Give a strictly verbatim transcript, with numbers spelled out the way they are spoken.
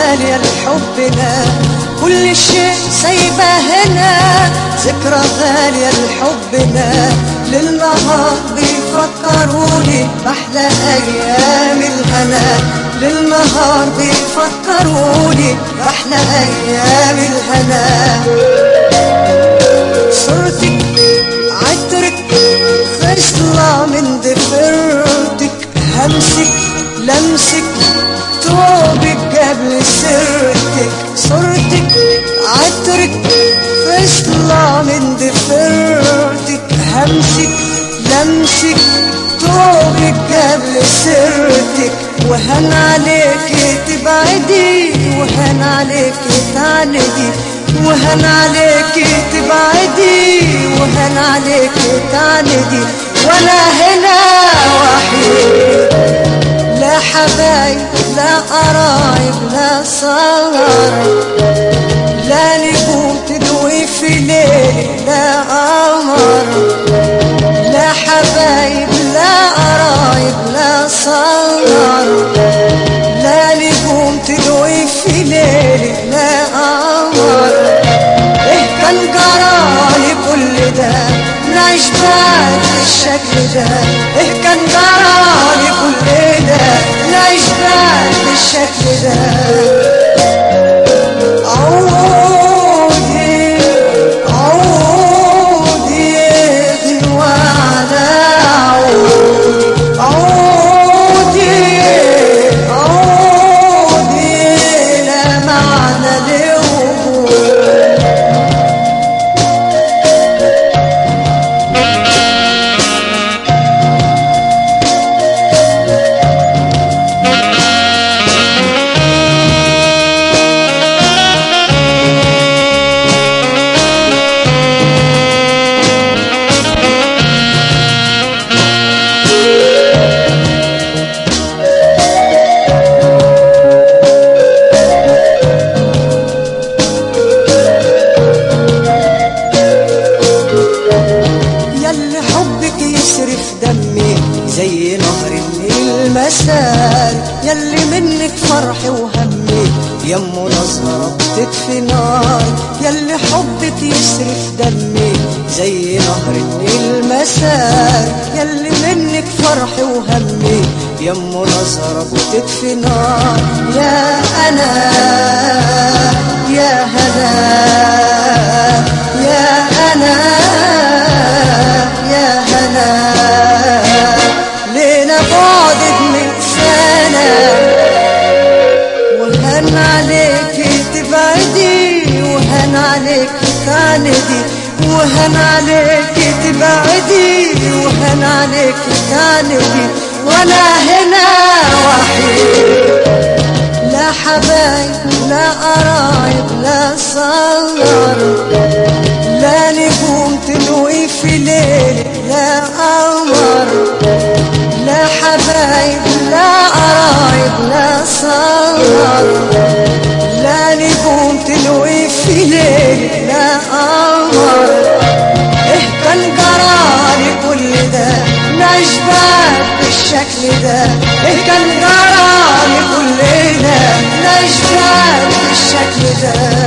غالية لحبنا، كل شيء سايبه هنا، ذكرى غالية لحبنا. للنهار بيفكروني بأحلى أيام الهنا، للنهار بيفكروني بأحلى أيام الهنا. صورتك عطرك خصلة من ضفيرتك، همسك لمسك توبك قبل سرتك. صورتك عطرك خصلة من ضفيرتك، همسك لمسك توبك قبل سرتك. وهن عليك تبعدي، وهن عليك تعندي، وهن عليك تبعدي، وهن عليك تعندي. وانا هنا وحيد، لا حبايب لا قرايب لا صغار، لا نجوم تدوي في ليل لا قمر، لا حبايب لا قرايب لا صغار، لا نجوم تدوي في ليل لا قمر. ايه كان جرالي كل ده نعيش بعد بالشكل ده، ايه كان جرالي كل ده نعيش بعد بالشكل ده. عودي عودي غنوة على عودي، عودي عودي لا معنى لوجودي. زي نهر النيل مسار، يلي منك فرحي وهمي يمه نظرة بتطفي نار، يلي حبك يسرف دمي زي نهر النيل مسار، يلي منك فرحي وهمي يمه نظرة بتطفي نار. يا أنا يا هنا يا أنا يا هنا، لينا بعدك من سنة، وهن عليك تبعدي، وهن عليك تعندي، وهن عليك تبعدي، وهن عليك تعندي. وانا هنا وحيد، لا حبايب لا قرايب لا صغار، لا نجوم تدوي في ليل لا قمر، لا حبايب لا قرايب لا صغار، لا نجوم تدوي في ليل لا قمر. ايه كان جرالي كل ده نعيش بعد بالشكل ده، ايه كان جرالي كل ده نعيش بعد بالشكل ده.